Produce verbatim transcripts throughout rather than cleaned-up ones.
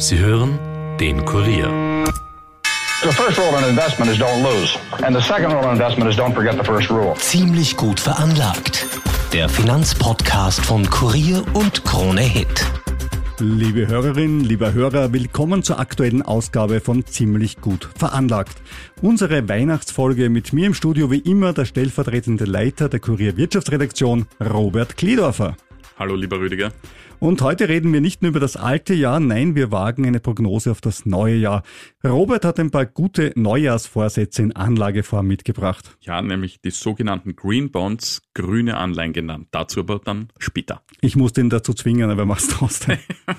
Sie hören den Kurier. The first rule in investment is don't lose. And the second rule in investment is don't forget the first rule. Ziemlich gut veranlagt. Der Finanzpodcast von Kurier und Krone Hit. Liebe Hörerinnen, lieber Hörer, willkommen zur aktuellen Ausgabe von Ziemlich gut veranlagt. Unsere Weihnachtsfolge mit mir im Studio wie immer der stellvertretende Leiter der Kurier Wirtschaftsredaktion, Robert Kledorfer. Hallo lieber Rüdiger. Und heute reden wir nicht nur über das alte Jahr, nein, wir wagen eine Prognose auf das neue Jahr. Robert hat ein paar gute Neujahrsvorsätze in Anlageform mitgebracht. Ja, nämlich die sogenannten Green Bonds, grüne Anleihen genannt. Dazu aber dann später. Ich musste ihn dazu zwingen, aber mach's trotzdem.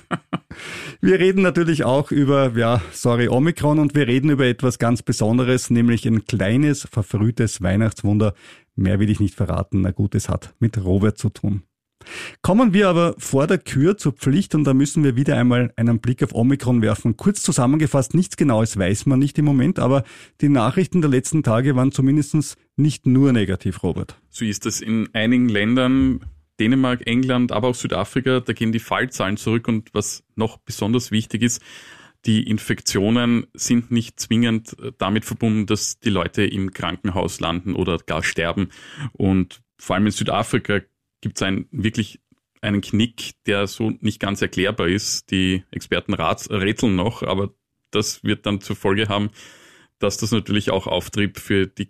Wir reden natürlich auch über, ja, sorry, Omikron, und wir reden über etwas ganz Besonderes, nämlich ein kleines, verfrühtes Weihnachtswunder. Mehr will ich nicht verraten, na gut, es hat mit Robert zu tun. Kommen wir aber vor der Kür zur Pflicht, und da müssen wir wieder einmal einen Blick auf Omikron werfen. Kurz zusammengefasst, nichts Genaues weiß man nicht im Moment, aber die Nachrichten der letzten Tage waren zumindest nicht nur negativ, Robert. So ist es in einigen Ländern, Dänemark, England, aber auch Südafrika, da gehen die Fallzahlen zurück, und was noch besonders wichtig ist, die Infektionen sind nicht zwingend damit verbunden, dass die Leute im Krankenhaus landen oder gar sterben, und vor allem in Südafrika gibt es einen, wirklich einen Knick, der so nicht ganz erklärbar ist. Die Experten rat, rätseln noch, aber das wird dann zur Folge haben, dass das natürlich auch Auftrieb für die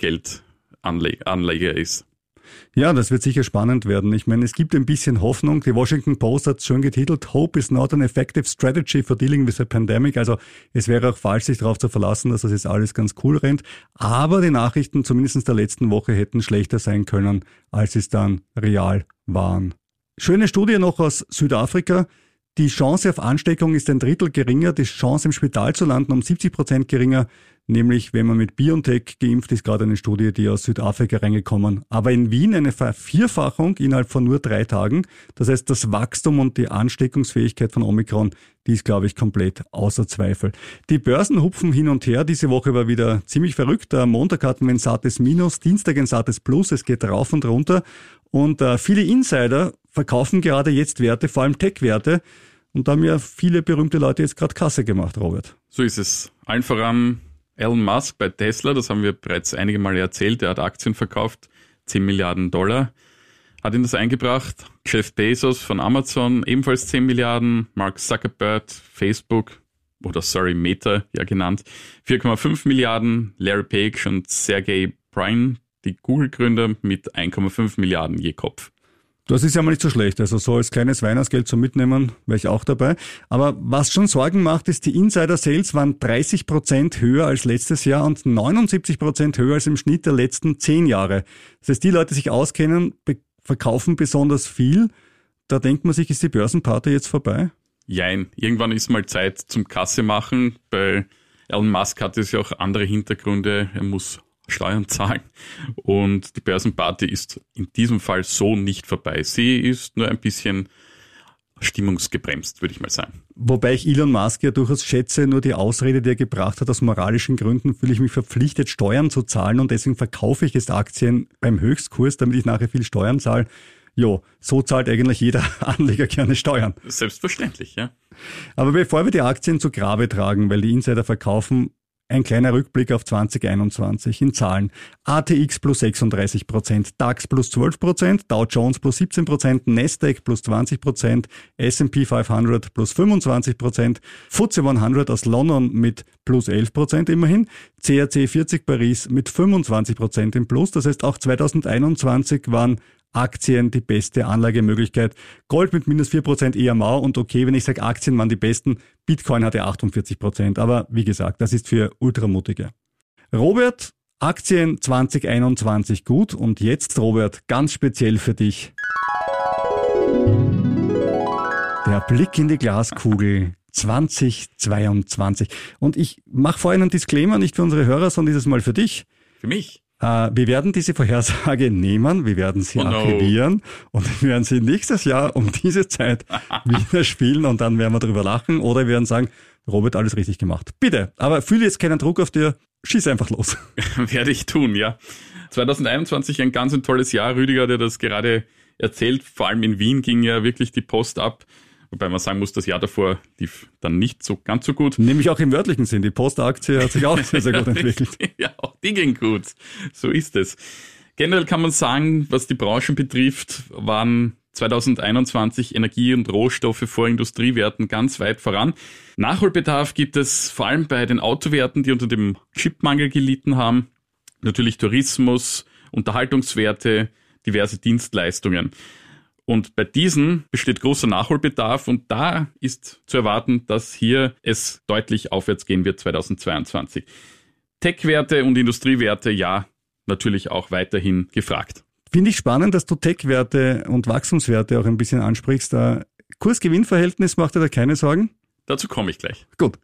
Geldanleger ist. Ja, das wird sicher spannend werden. Ich meine, es gibt ein bisschen Hoffnung. Die Washington Post hat es schön getitelt, Hope is not an effective strategy for dealing with a pandemic. Also es wäre auch falsch, sich darauf zu verlassen, dass das jetzt alles ganz cool rennt. Aber die Nachrichten, zumindest der letzten Woche, hätten schlechter sein können, als es dann real waren. Schöne Studie noch aus Südafrika. Die Chance auf Ansteckung ist ein Drittel geringer, die Chance im Spital zu landen um siebzig Prozent geringer, nämlich wenn man mit BioNTech geimpft ist, gerade eine Studie, die aus Südafrika reingekommen. Aber in Wien eine Vervierfachung innerhalb von nur drei Tagen. Das heißt, das Wachstum und die Ansteckungsfähigkeit von Omikron, die ist, glaube ich, komplett außer Zweifel. Die Börsen hupfen hin und her. Diese Woche war wieder ziemlich verrückt. Am Montag hatten wir ein sattes Minus, Dienstag ein sattes Plus. Es geht rauf und runter. Und äh, viele Insider verkaufen gerade jetzt Werte, vor allem Tech-Werte. Und da haben ja viele berühmte Leute jetzt gerade Kasse gemacht, Robert. So ist es. Allen voran Elon Musk bei Tesla, das haben wir bereits einige Male erzählt. Er hat Aktien verkauft, zehn Milliarden Dollar. Hat ihn das eingebracht. Jeff Bezos von Amazon, ebenfalls zehn Milliarden. Mark Zuckerberg, Facebook, oder sorry, Meta, ja genannt, vier Komma fünf Milliarden. Larry Page und Sergey Brin, die Google-Gründer, mit eins Komma fünf Milliarden je Kopf. Das ist ja mal nicht so schlecht. Also so als kleines Weihnachtsgeld zum Mitnehmen wäre ich auch dabei. Aber was schon Sorgen macht, ist, die Insider-Sales waren dreißig Prozent höher als letztes Jahr und neunundsiebzig Prozent höher als im Schnitt der letzten zehn Jahre. Das heißt, die Leute, die sich auskennen, be- verkaufen besonders viel. Da denkt man sich, ist die Börsenparty jetzt vorbei? Jein, irgendwann ist mal Zeit zum Kasse machen. Bei Elon Musk hat es ja auch andere Hintergründe. Er muss Steuern zahlen, und die Börsenparty ist in diesem Fall so nicht vorbei. Sie ist nur ein bisschen stimmungsgebremst, würde ich mal sagen. Wobei ich Elon Musk ja durchaus schätze, nur die Ausrede, die er gebracht hat, aus moralischen Gründen fühle ich mich verpflichtet, Steuern zu zahlen, und deswegen verkaufe ich jetzt Aktien beim Höchstkurs, damit ich nachher viel Steuern zahle. Jo, so zahlt eigentlich jeder Anleger gerne Steuern. Selbstverständlich, ja. Aber bevor wir die Aktien zu Grabe tragen, weil die Insider verkaufen, ein kleiner Rückblick auf zwanzig einundzwanzig in Zahlen. A T X plus sechsunddreißig Prozent, DAX plus zwölf Prozent, Dow Jones plus siebzehn Prozent, Nasdaq plus zwanzig Prozent, S and P fünfhundert plus fünfundzwanzig Prozent, F T S E hundert aus London mit plus elf Prozent immerhin, C A C vierzig Paris mit fünfundzwanzig Prozent im Plus. Das heißt, auch zwanzig einundzwanzig waren Aktien die beste Anlagemöglichkeit. Gold mit minus vier Prozent eher mau, und okay, wenn ich sage, Aktien waren die besten, Bitcoin hatte achtundvierzig Prozent. Aber wie gesagt, das ist für Ultramutige. Robert, Aktien zwanzig einundzwanzig gut, und jetzt, Robert, ganz speziell für dich. Der Blick in die Glaskugel zwanzig zweiundzwanzig. Und ich mache vorhin einen Disclaimer, nicht für unsere Hörer, sondern dieses Mal für dich. Für mich? Äh, wir werden diese Vorhersage nehmen, wir werden sie oh no. archivieren, und wir werden sie nächstes Jahr um diese Zeit wieder spielen, und dann werden wir darüber lachen, oder wir werden sagen, Robert, alles richtig gemacht. Bitte, aber fühle jetzt keinen Druck auf dir, schieß einfach los. Werde ich tun, ja. zwanzig einundzwanzig ein ganz ein tolles Jahr. Rüdiger hat ja das gerade erzählt. Vor allem in Wien ging ja wirklich die Post ab. Wobei man sagen muss, das Jahr davor lief dann nicht so ganz so gut. Nämlich auch im wörtlichen Sinn. Die Post-Aktie hat sich auch sehr, sehr gut entwickelt. Ja, auch die ging gut. So ist es. Generell kann man sagen, was die Branchen betrifft, waren zwanzig einundzwanzig Energie- und Rohstoffe vor Industriewerten ganz weit voran. Nachholbedarf gibt es vor allem bei den Autowerten, die unter dem Chipmangel gelitten haben. Natürlich Tourismus, Unterhaltungswerte, diverse Dienstleistungen. Und bei diesen besteht großer Nachholbedarf und da ist zu erwarten, dass hier es deutlich aufwärts gehen wird zweitausendzweiundzwanzig. Tech-Werte und Industriewerte, ja, natürlich auch weiterhin gefragt. Finde ich spannend, dass du Tech-Werte und Wachstumswerte auch ein bisschen ansprichst. Da Kurs-Gewinn-Verhältnis macht dir da keine Sorgen? Dazu komme ich gleich. Gut.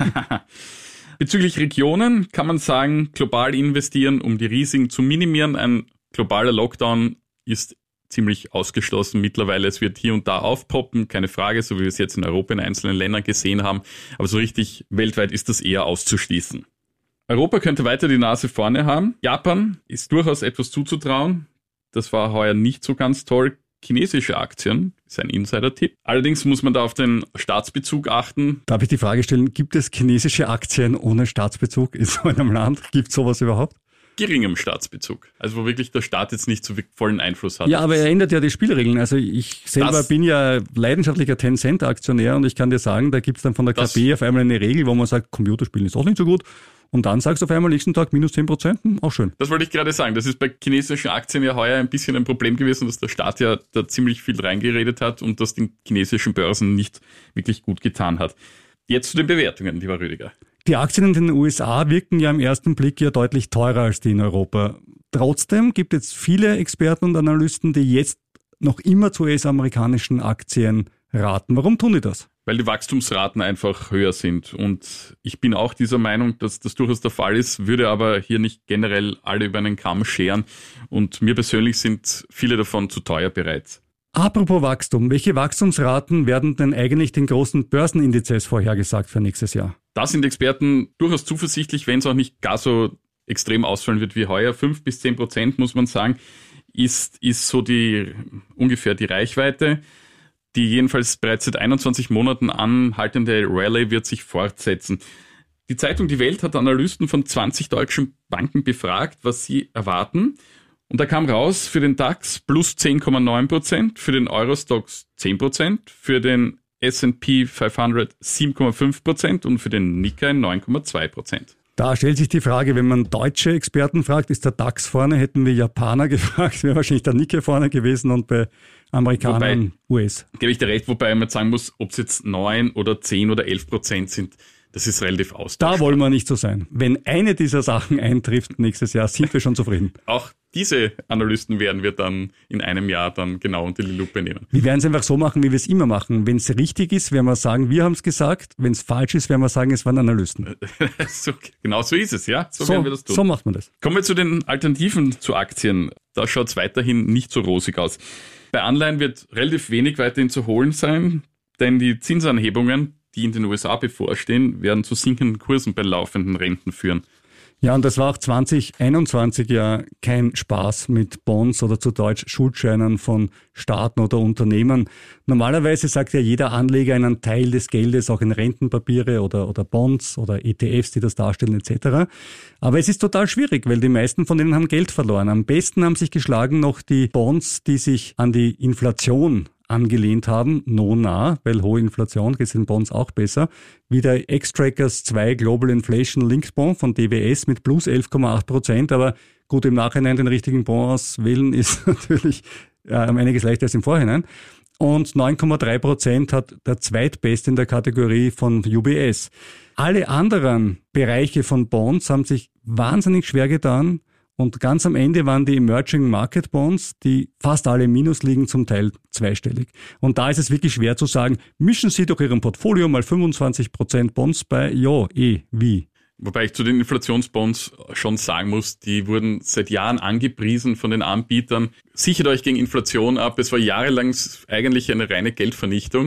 Bezüglich Regionen kann man sagen, global investieren, um die Risiken zu minimieren. Ein globaler Lockdown ist ziemlich ausgeschlossen mittlerweile. Es wird hier und da aufpoppen, keine Frage, so wie wir es jetzt in Europa in einzelnen Ländern gesehen haben. Aber so richtig weltweit ist das eher auszuschließen. Europa könnte weiter die Nase vorne haben. Japan ist durchaus etwas zuzutrauen. Das war heuer nicht so ganz toll. Chinesische Aktien ist ein Insider-Tipp. Allerdings muss man da auf den Staatsbezug achten. Darf ich die Frage stellen, gibt es chinesische Aktien ohne Staatsbezug in so einem Land? Gibt es sowas überhaupt? Geringem Staatsbezug. Also wo wirklich der Staat jetzt nicht so vollen Einfluss hat. Ja, aber er ändert ja die Spielregeln. Also ich selber das, bin ja leidenschaftlicher Tencent-Aktionär und ich kann dir sagen, da gibt es dann von der K P auf einmal eine Regel, wo man sagt, Computerspielen ist auch nicht so gut. Und dann sagst du auf einmal nächsten Tag minus zehn Prozent, hm, auch schön. Das wollte ich gerade sagen. Das ist bei chinesischen Aktien ja heuer ein bisschen ein Problem gewesen, dass der Staat ja da ziemlich viel reingeredet hat und das den chinesischen Börsen nicht wirklich gut getan hat. Jetzt zu den Bewertungen, lieber Rüdiger. Die Aktien in den U S A wirken ja im ersten Blick ja deutlich teurer als die in Europa. Trotzdem gibt es viele Experten und Analysten, die jetzt noch immer zu U S-amerikanischen Aktien raten. Warum tun die das? Weil die Wachstumsraten einfach höher sind. Und ich bin auch dieser Meinung, dass das durchaus der Fall ist, würde aber hier nicht generell alle über einen Kamm scheren. Und mir persönlich sind viele davon zu teuer bereits. Apropos Wachstum, welche Wachstumsraten werden denn eigentlich den großen Börsenindizes vorhergesagt für nächstes Jahr? Da sind Experten durchaus zuversichtlich, wenn es auch nicht gar so extrem ausfallen wird wie heuer. Fünf bis zehn Prozent, muss man sagen, ist, ist so die ungefähr die Reichweite. Die jedenfalls bereits seit einundzwanzig Monaten anhaltende Rallye wird sich fortsetzen. Die Zeitung Die Welt hat Analysten von zwanzig deutschen Banken befragt, was sie erwarten. Und da kam raus, für den DAX plus zehn Komma neun Prozent, für den Eurostoxx zehn Prozent, für den S and P fünfhundert sieben Komma fünf Prozent und für den Nikkei neun Komma zwei Prozent. Da stellt sich die Frage, wenn man deutsche Experten fragt, ist der DAX vorne, hätten wir Japaner gefragt, wäre wahrscheinlich der Nikkei vorne gewesen und bei Amerikanern wobei, U S. Gebe ich dir recht, wobei man sagen muss, ob es jetzt neun oder zehn oder elf Prozent sind, das ist relativ austauschbar. Da wollen wir nicht so sein. Wenn eine dieser Sachen eintrifft nächstes Jahr, sind wir schon zufrieden. Auch diese Analysten werden wir dann in einem Jahr dann genau unter die Lupe nehmen. Wir werden es einfach so machen, wie wir es immer machen. Wenn es richtig ist, werden wir sagen, wir haben es gesagt. Wenn es falsch ist, werden wir sagen, es waren Analysten. so, genau so ist es, ja. So, so werden wir das tun. So macht man das. Kommen wir zu den Alternativen zu Aktien. Da schaut es weiterhin nicht so rosig aus. Bei Anleihen wird relativ wenig weiterhin zu holen sein, denn die Zinsanhebungen, die in den U S A bevorstehen, werden zu sinkenden Kursen bei laufenden Renten führen. Ja, und das war auch zwanzig einundzwanzig ja kein Spaß mit Bonds oder zu Deutsch Schuldscheinen von Staaten oder Unternehmen. Normalerweise sagt ja jeder Anleger einen Teil des Geldes auch in Rentenpapiere oder, oder Bonds oder E T Fs, die das darstellen et cetera. Aber es ist total schwierig, weil die meisten von denen haben Geld verloren. Am besten haben sich geschlagen noch die Bonds, die sich an die Inflation angelehnt haben, no nah, weil hohe Inflation geht den Bonds auch besser, wie der X-Trackers zwei Global Inflation Linked Bond von D W S mit plus elf Komma acht Prozent, aber gut, im Nachhinein den richtigen Bond auswählen ist natürlich äh, um einiges leichter als im Vorhinein. Und neun Komma drei Prozent hat der zweitbeste in der Kategorie von U B S. Alle anderen Bereiche von Bonds haben sich wahnsinnig schwer getan. Und ganz am Ende waren die Emerging Market Bonds, die fast alle im Minus liegen, zum Teil zweistellig. Und da ist es wirklich schwer zu sagen, mischen Sie durch Ihrem Portfolio mal fünfundzwanzig Prozent Bonds bei, ja, eh, wie? Wobei ich zu den Inflationsbonds schon sagen muss, die wurden seit Jahren angepriesen von den Anbietern. Sichert euch gegen Inflation ab. Es war jahrelang eigentlich eine reine Geldvernichtung.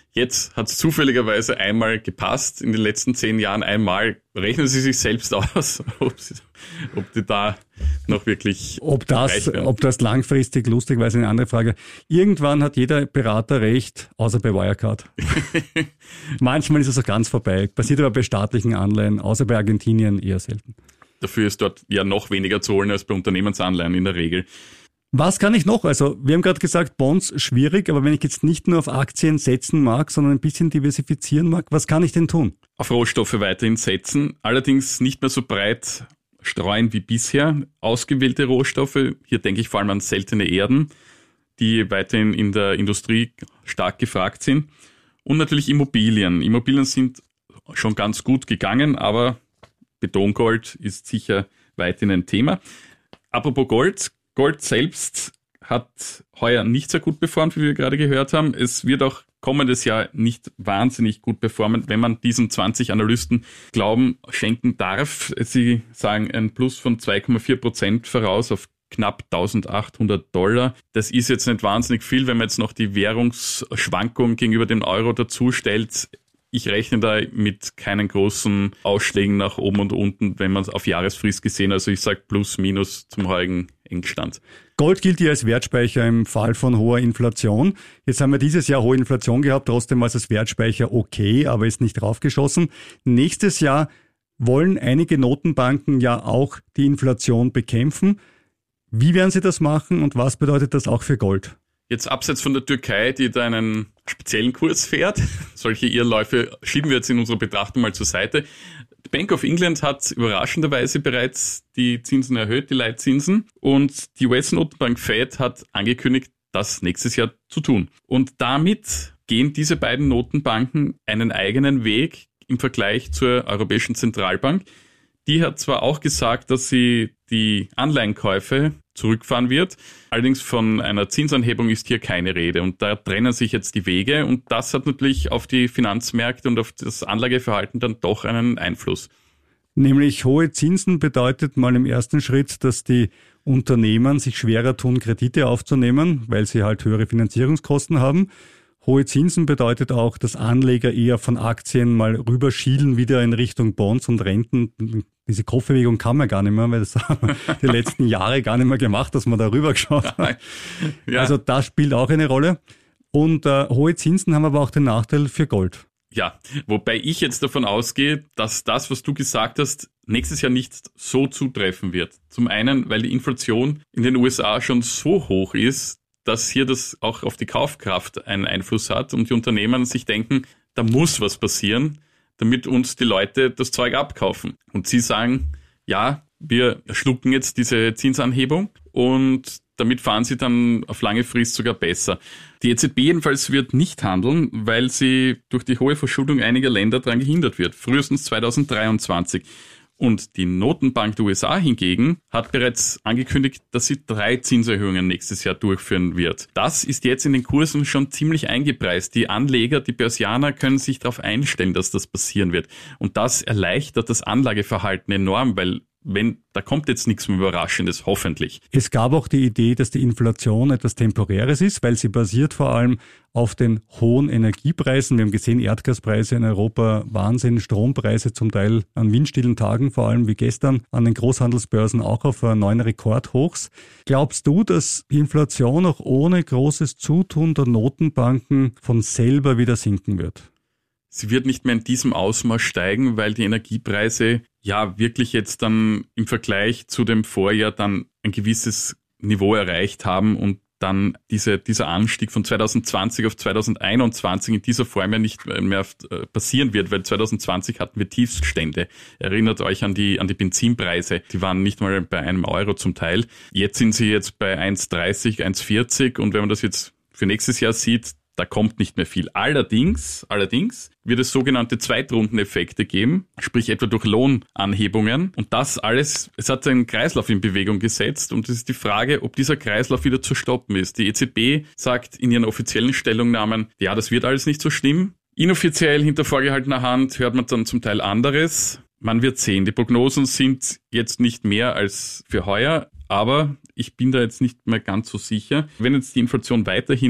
Jetzt hat es zufälligerweise einmal gepasst, in den letzten zehn Jahren einmal. Rechnen Sie sich selbst aus, ob, Sie, ob die da noch wirklich Ob das, ob das langfristig lustig war, ist eine andere Frage. Irgendwann hat jeder Berater recht, außer bei Wirecard. Manchmal ist es auch ganz vorbei. Passiert aber bei staatlichen Anleihen, außer bei Argentinien eher selten. Dafür ist dort ja noch weniger zu holen als bei Unternehmensanleihen in der Regel. Was kann ich noch? Also wir haben gerade gesagt, Bonds schwierig, aber wenn ich jetzt nicht nur auf Aktien setzen mag, sondern ein bisschen diversifizieren mag, was kann ich denn tun? Auf Rohstoffe weiterhin setzen, allerdings nicht mehr so breit streuen wie bisher. Ausgewählte Rohstoffe, hier denke ich vor allem an seltene Erden, die weiterhin in der Industrie stark gefragt sind. Und natürlich Immobilien. Immobilien sind schon ganz gut gegangen, aber Betongold ist sicher weiterhin ein Thema. Apropos Gold, Gold selbst hat heuer nicht sehr gut performt, wie wir gerade gehört haben. Es wird auch kommendes Jahr nicht wahnsinnig gut performen, wenn man diesen zwanzig Analysten Glauben schenken darf. Sie sagen ein Plus von zwei Komma vier Prozent voraus auf knapp eintausendachthundert Dollar. Das ist jetzt nicht wahnsinnig viel, wenn man jetzt noch die Währungsschwankung gegenüber dem Euro dazu stellt. Ich rechne da mit keinen großen Ausschlägen nach oben und unten, wenn man es auf Jahresfrist gesehen. Also ich sage plus minus zum heutigen Engstand. Gold gilt ja als Wertspeicher im Fall von hoher Inflation. Jetzt haben wir dieses Jahr hohe Inflation gehabt, trotzdem war es als Wertspeicher okay, aber ist nicht draufgeschossen. Nächstes Jahr wollen einige Notenbanken ja auch die Inflation bekämpfen. Wie werden sie das machen und was bedeutet das auch für Gold? Jetzt abseits von der Türkei, die da einen speziellen Kurs fährt, solche Irrläufe schieben wir jetzt in unserer Betrachtung mal zur Seite. Die Bank of England hat überraschenderweise bereits die Zinsen erhöht, die Leitzinsen, und die U S-Notenbank Fed hat angekündigt, das nächstes Jahr zu tun. Und damit gehen diese beiden Notenbanken einen eigenen Weg im Vergleich zur Europäischen Zentralbank. Die hat zwar auch gesagt, dass sie die Anleihenkäufe zurückfahren wird, allerdings von einer Zinsanhebung ist hier keine Rede und da trennen sich jetzt die Wege und das hat natürlich auf die Finanzmärkte und auf das Anlageverhalten dann doch einen Einfluss. Nämlich hohe Zinsen bedeutet mal im ersten Schritt, dass die Unternehmen sich schwerer tun, Kredite aufzunehmen, weil sie halt höhere Finanzierungskosten haben. Hohe Zinsen bedeutet auch, dass Anleger eher von Aktien mal rüberschielen wieder in Richtung Bonds und Renten. Diese Kopfbewegung kann man gar nicht mehr, weil das haben wir die letzten Jahre gar nicht mehr gemacht, dass man da rüber geschaut hat. Ja. Also das spielt auch eine Rolle. Und äh, hohe Zinsen haben aber auch den Nachteil für Gold. Ja, wobei ich jetzt davon ausgehe, dass das, was du gesagt hast, nächstes Jahr nicht so zutreffen wird. Zum einen, weil die Inflation in den U S A schon so hoch ist, dass hier das auch auf die Kaufkraft einen Einfluss hat und die Unternehmen sich denken, da muss was passieren, damit uns die Leute das Zeug abkaufen. Und sie sagen, ja, wir schlucken jetzt diese Zinsanhebung und damit fahren sie dann auf lange Frist sogar besser. Die E Z B jedenfalls wird nicht handeln, weil sie durch die hohe Verschuldung einiger Länder daran gehindert wird, frühestens zweitausenddreiundzwanzig. Und die Notenbank der U S A hingegen hat bereits angekündigt, dass sie drei Zinserhöhungen nächstes Jahr durchführen wird. Das ist jetzt in den Kursen schon ziemlich eingepreist. Die Anleger, die Börsianer können sich darauf einstellen, dass das passieren wird. Und das erleichtert das Anlageverhalten enorm, weil wenn, da kommt jetzt nichts mehr Überraschendes, hoffentlich. Es gab auch die Idee, dass die Inflation etwas Temporäres ist, weil sie basiert vor allem auf den hohen Energiepreisen. Wir haben gesehen, Erdgaspreise in Europa, Wahnsinn, Strompreise zum Teil an windstillen Tagen, vor allem wie gestern, an den Großhandelsbörsen auch auf neuen Rekordhochs. Glaubst du, dass die Inflation auch ohne großes Zutun der Notenbanken von selber wieder sinken wird? Sie wird nicht mehr in diesem Ausmaß steigen, weil die Energiepreise ja wirklich jetzt dann im Vergleich zu dem Vorjahr dann ein gewisses Niveau erreicht haben und dann diese, dieser Anstieg von zweitausendzwanzig auf zweitausendeinundzwanzig in dieser Form ja nicht mehr passieren wird, weil zweitausendzwanzig hatten wir Tiefststände. Erinnert euch an die, an die Benzinpreise. Die waren nicht mal bei einem Euro zum Teil. Jetzt sind sie jetzt bei eins Komma dreißig, eins Komma vierzig und wenn man das jetzt für nächstes Jahr sieht, da kommt nicht mehr viel. Allerdings, allerdings wird es sogenannte Zweitrundeneffekte geben, sprich etwa durch Lohnanhebungen. Und das alles, es hat einen Kreislauf in Bewegung gesetzt und es ist die Frage, ob dieser Kreislauf wieder zu stoppen ist. Die E Z B sagt in ihren offiziellen Stellungnahmen, ja, das wird alles nicht so schlimm. Inoffiziell hinter vorgehaltener Hand hört man dann zum Teil anderes. Man wird sehen. Die Prognosen sind jetzt nicht mehr als für heuer, aber ich bin da jetzt nicht mehr ganz so sicher. Wenn jetzt die Inflation weiterhin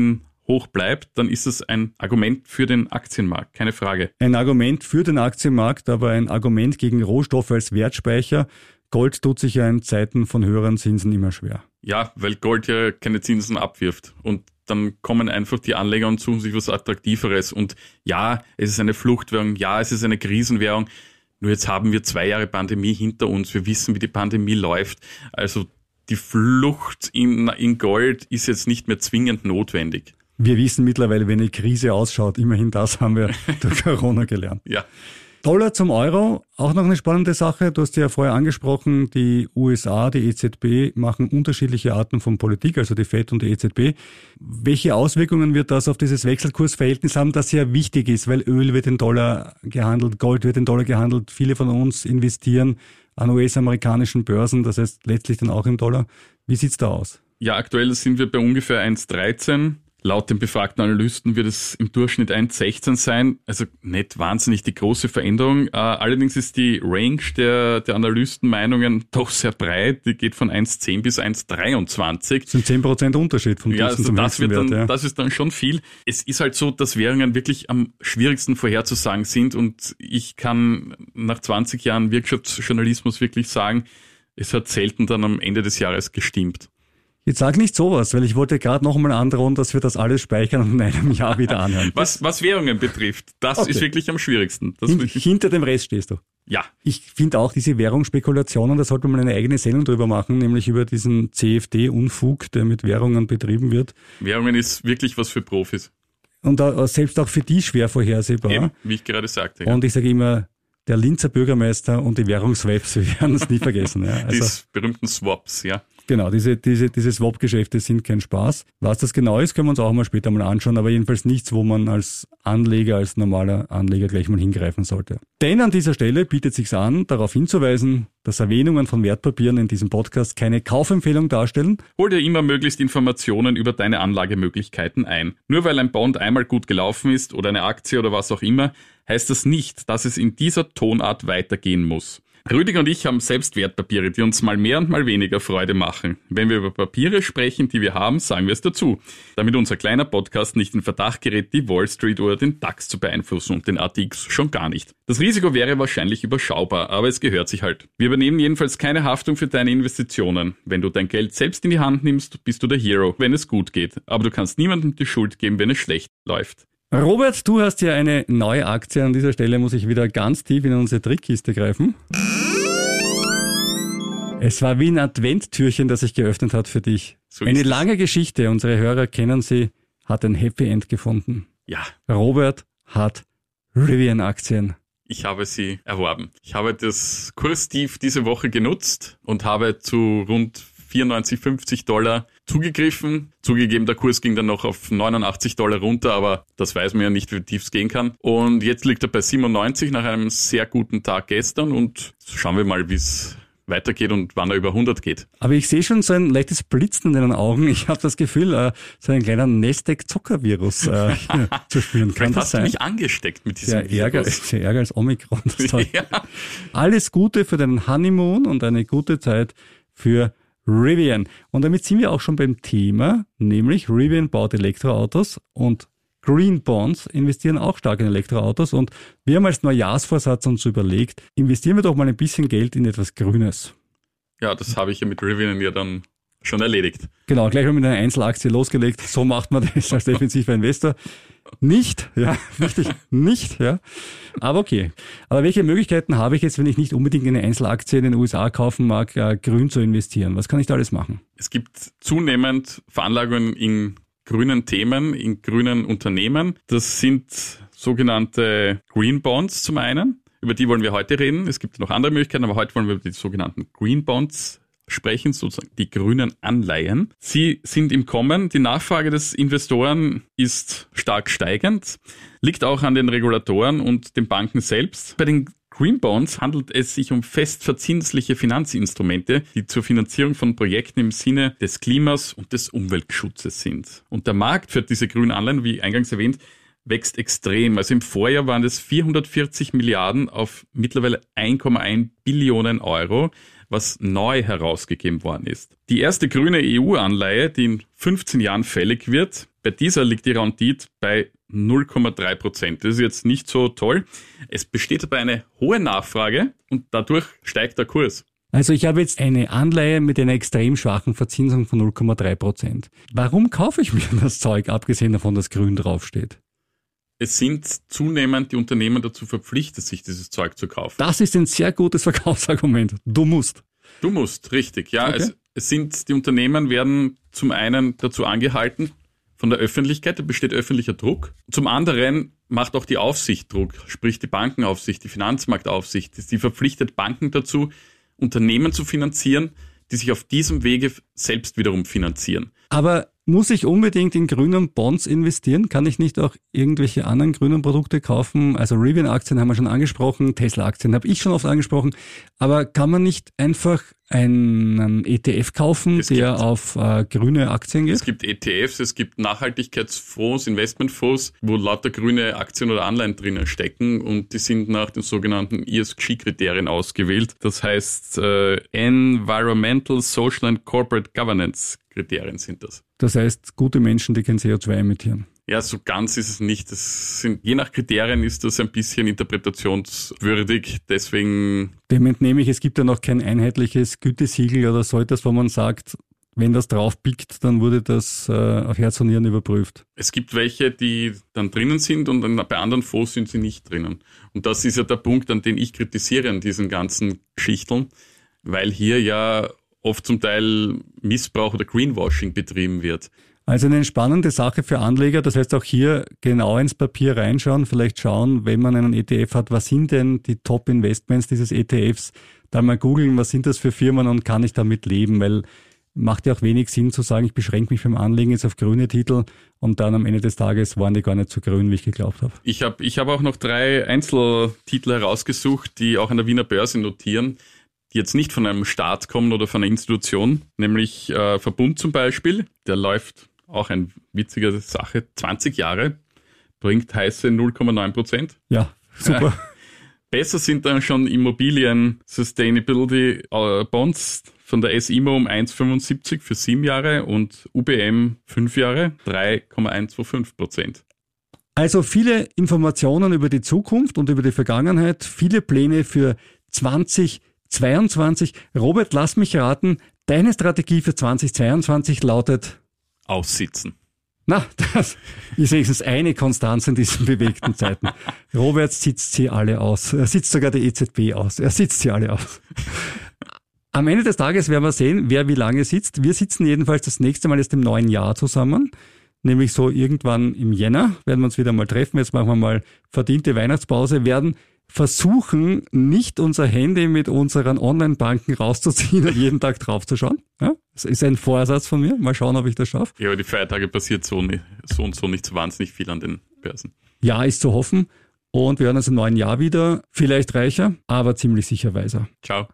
hoch bleibt, dann ist es ein Argument für den Aktienmarkt, keine Frage. Ein Argument für den Aktienmarkt, aber ein Argument gegen Rohstoffe als Wertspeicher. Gold tut sich ja in Zeiten von höheren Zinsen immer schwer. Ja, weil Gold ja keine Zinsen abwirft und dann kommen einfach die Anleger und suchen sich was Attraktiveres. Und ja, es ist eine Fluchtwährung, ja, es ist eine Krisenwährung. Nur jetzt haben wir zwei Jahre Pandemie hinter uns. Wir wissen, wie die Pandemie läuft. Also die Flucht in, in Gold ist jetzt nicht mehr zwingend notwendig. Wir wissen mittlerweile, wie eine Krise ausschaut. Immerhin das haben wir durch Corona gelernt. Ja. Dollar zum Euro, auch noch eine spannende Sache. Du hast ja vorher angesprochen, die U S A, die E Z B machen unterschiedliche Arten von Politik, also die Fed und die E Z B. Welche Auswirkungen wird das auf dieses Wechselkursverhältnis haben, das ja wichtig ist, weil Öl wird in Dollar gehandelt, Gold wird in Dollar gehandelt. Viele von uns investieren an U S-amerikanischen Börsen, das heißt letztlich dann auch im Dollar. Wie sieht's da aus? Ja, aktuell sind wir bei ungefähr eins Komma dreizehn. Laut den befragten Analysten wird es im Durchschnitt eins Komma sechzehn sein, also nicht wahnsinnig die große Veränderung. Äh, allerdings ist die Range der, der Analystenmeinungen doch sehr breit. Die geht von eins Komma zehn bis eins Komma dreiundzwanzig. Das sind zehn Prozent Unterschied vom ja, Dutzend also zum das wird dann, Wert, ja. Das ist dann schon viel. Es ist halt so, dass Währungen wirklich am schwierigsten vorherzusagen sind und ich kann nach zwanzig Jahren Wirtschaftsjournalismus wirklich sagen, es hat selten dann am Ende des Jahres gestimmt. Jetzt sag nicht sowas, weil ich wollte gerade noch einmal androhen, dass wir das alles speichern und in einem Jahr wieder anhören. Was, was Währungen betrifft, das okay. ist wirklich am schwierigsten. Das Hin, wirklich hinter dem Rest stehst du. Ja. Ich finde auch diese Währungsspekulationen, da sollte man eine eigene Sendung drüber machen, nämlich über diesen C F D-Unfug, der mit Währungen betrieben wird. Währungen ist wirklich was für Profis. Und da, selbst auch für die schwer vorhersehbar. Eben, wie ich gerade sagte. Ja. Und ich sage immer, der Linzer Bürgermeister und die Währungswaves, wir werden es nie vergessen. Ja. Also, die berühmten Swaps, ja. Genau, diese, diese, diese Swap-Geschäfte sind kein Spaß. Was das genau ist, können wir uns auch mal später mal anschauen, aber jedenfalls nichts, wo man als Anleger, als normaler Anleger gleich mal hingreifen sollte. Denn an dieser Stelle bietet sich's an, darauf hinzuweisen, dass Erwähnungen von Wertpapieren in diesem Podcast keine Kaufempfehlung darstellen. Hol dir immer möglichst Informationen über deine Anlagemöglichkeiten ein. Nur weil ein Bond einmal gut gelaufen ist oder eine Aktie oder was auch immer, heißt das nicht, dass es in dieser Tonart weitergehen muss. Rüdiger und ich haben selbst Wertpapiere, die uns mal mehr und mal weniger Freude machen. Wenn wir über Papiere sprechen, die wir haben, sagen wir es dazu, damit unser kleiner Podcast nicht in Verdacht gerät, die Wall Street oder den DAX zu beeinflussen und den A T X schon gar nicht. Das Risiko wäre wahrscheinlich überschaubar, aber es gehört sich halt. Wir übernehmen jedenfalls keine Haftung für deine Investitionen. Wenn du dein Geld selbst in die Hand nimmst, bist du der Hero, wenn es gut geht. Aber du kannst niemandem die Schuld geben, wenn es schlecht läuft. Robert, du hast ja eine neue Aktie. An dieser Stelle muss ich wieder ganz tief in unsere Trickkiste greifen. Es war wie ein Adventtürchen, das sich geöffnet hat für dich. So eine ist es. lange Geschichte, unsere Hörer kennen sie, hat ein Happy End gefunden. Ja, Robert hat Rivian-Aktien. ich habe sie erworben. Ich habe das Kurstief diese Woche genutzt und habe zu rund vierundneunzig, fünfzig Dollar zugegriffen. Zugegeben, der Kurs ging dann noch auf neunundachtzig Dollar runter, aber das weiß man ja nicht, wie tief es gehen kann. Und jetzt liegt er bei siebenundneunzig nach einem sehr guten Tag gestern und schauen wir mal, wie es weitergeht und wann er über hundert geht. Aber ich sehe schon so ein leichtes Blitzen in deinen Augen. Ich habe das Gefühl, äh, so ein kleiner Nasdaq-Zuckervirus äh, zu spüren. Kann Vielleicht das hast du sein? mich angesteckt mit diesem Sehr Ärger, Virus. sehr Ärger als Omikron. Das Zeug. Ja. Alles Gute für deinen Honeymoon und eine gute Zeit für Rivian. Und damit sind wir auch schon beim Thema, nämlich Rivian baut Elektroautos und Green Bonds investieren auch stark in Elektroautos. Und wir haben als Neujahrsvorsatz uns überlegt, investieren wir doch mal ein bisschen Geld in etwas Grünes. Ja, das habe ich ja mit Rivian ja dann schon erledigt. Genau, gleich mal mit einer Einzelaktie losgelegt. So macht man das als defensiver Investor. Nicht, ja, richtig, nicht, ja. Aber okay. Aber welche Möglichkeiten habe ich jetzt, wenn ich nicht unbedingt eine Einzelaktie in den U S A kaufen mag, äh, grün zu investieren? Was kann ich da alles machen? Es gibt zunehmend Veranlagungen in grünen Themen, in grünen Unternehmen. Das sind sogenannte Green Bonds zum einen. Über die wollen wir heute reden. Es gibt noch andere Möglichkeiten, aber heute wollen wir über die sogenannten Green Bonds sprechen, sozusagen die grünen Anleihen. Sie sind im Kommen. Die Nachfrage des Investoren ist stark steigend, liegt auch an den Regulatoren und den Banken selbst. Bei den Green Bonds handelt es sich um festverzinsliche Finanzinstrumente, die zur Finanzierung von Projekten im Sinne des Klimas und des Umweltschutzes sind. Und der Markt für diese grünen Anleihen, wie eingangs erwähnt, wächst extrem. Also im Vorjahr waren es vierhundertvierzig Milliarden auf mittlerweile eins Komma eins Billionen Euro, was neu herausgegeben worden ist. Die erste grüne E U-Anleihe, die in fünfzehn Jahren fällig wird, bei dieser liegt die Rendite bei null Komma drei Prozent. Das ist jetzt nicht so toll. Es besteht aber eine hohe Nachfrage und dadurch steigt der Kurs. Also ich habe jetzt eine Anleihe mit einer extrem schwachen Verzinsung von null Komma drei Prozent. Warum kaufe ich mir das Zeug, abgesehen davon, dass grün draufsteht? Es sind zunehmend die Unternehmen dazu verpflichtet, sich dieses Zeug zu kaufen. Das ist ein sehr gutes Verkaufsargument. Du musst. Du musst, richtig. Ja, okay. es, es sind, die Unternehmen werden zum einen dazu angehalten, von der Öffentlichkeit, da besteht öffentlicher Druck. Zum anderen macht auch die Aufsicht Druck, sprich die Bankenaufsicht, die Finanzmarktaufsicht. Die verpflichtet Banken dazu, Unternehmen zu finanzieren, die sich auf diesem Wege selbst wiederum finanzieren. Aber muss ich unbedingt in grünen Bonds investieren? Kann ich nicht auch irgendwelche anderen grünen Produkte kaufen? Also Rivian-Aktien haben wir schon angesprochen, Tesla-Aktien habe ich schon oft angesprochen. Aber kann man nicht einfach einen E T F kaufen, es der gibt, auf äh, grüne Aktien geht? Es gibt E T Fs, es gibt Nachhaltigkeitsfonds, Investmentfonds, wo lauter grüne Aktien oder Anleihen drinnen stecken und die sind nach den sogenannten E S G-Kriterien ausgewählt. Das heißt äh, Environmental, Social and Corporate Governance Kriterien sind das. Das heißt, gute Menschen, die kein C O zwei emittieren. Ja, so ganz ist es nicht. Das sind, je nach Kriterien ist das ein bisschen interpretationswürdig. Deswegen. Dem entnehme ich, es gibt ja noch kein einheitliches Gütesiegel oder so etwas, wo man sagt, wenn das drauf pickt, dann wurde das äh, auf Herz und Nieren überprüft. Es gibt welche, die dann drinnen sind und dann bei anderen Fonds sind sie nicht drinnen. Und das ist ja der Punkt, an den ich kritisiere an diesen ganzen Geschichten, weil hier ja oft zum Teil Missbrauch oder Greenwashing betrieben wird. Also eine spannende Sache für Anleger. Das heißt auch hier genau ins Papier reinschauen, vielleicht schauen, wenn man einen E T F hat, was sind denn die Top-Investments dieses E T Fs? Dann mal googeln, was sind das für Firmen und kann ich damit leben? Weil macht ja auch wenig Sinn zu sagen, ich beschränke mich beim Anlegen jetzt auf grüne Titel und dann am Ende des Tages waren die gar nicht so grün, wie ich geglaubt habe. Ich habe ich hab auch noch drei Einzeltitel herausgesucht, die auch an der Wiener Börse notieren, die jetzt nicht von einem Staat kommen oder von einer Institution, nämlich äh, Verbund zum Beispiel, der läuft auch eine witzige Sache, zwanzig Jahre, bringt heiße null Komma neun Prozent. Ja, super. Äh, besser sind dann schon Immobilien Sustainability äh, Bonds von der S I M O um eins Komma fünfundsiebzig für sieben Jahre und U B M fünf Jahre drei Komma hundertfünfundzwanzig Prozent. Also viele Informationen über die Zukunft und über die Vergangenheit, viele Pläne für zwanzig zweiundzwanzig. Robert, lass mich raten, deine Strategie für zwanzig zweiundzwanzig lautet? Aussitzen. Na, das ist wenigstens eine Konstanz in diesen bewegten Zeiten. Robert sitzt sie alle aus. Er sitzt sogar die E Z B aus. Er sitzt sie alle aus. Am Ende des Tages werden wir sehen, wer wie lange sitzt. Wir sitzen jedenfalls das nächste Mal jetzt im neuen Jahr zusammen. Nämlich so irgendwann im Jänner werden wir uns wieder mal treffen. Jetzt machen wir mal verdiente Weihnachtspause, werden versuchen, nicht unser Handy mit unseren Online-Banken rauszuziehen und jeden Tag draufzuschauen. Ja, das ist ein Vorsatz von mir. Mal schauen, ob ich das schaffe. Ja, aber die Feiertage passiert so, nicht, so und so nicht so wahnsinnig viel an den Börsen. Ja, ist zu hoffen. Und wir hören uns im neuen Jahr wieder. Vielleicht reicher, aber ziemlich sicher weiser. Ciao.